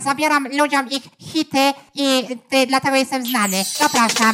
Zabieram ludziom ich hity i dlatego jestem znany. Zapraszam.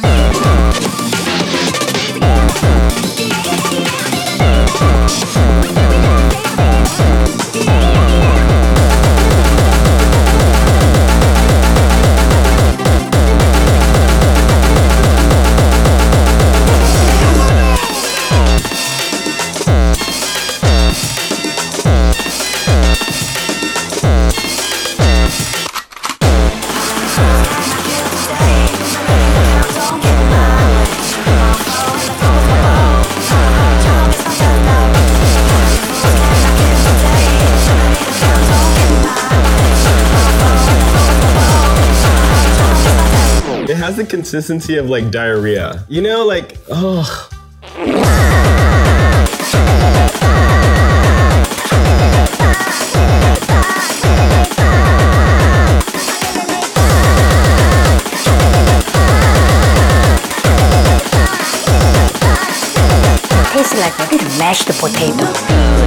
It has the consistency of like diarrhea. You know, like, oh. Tastes like a mashed potato.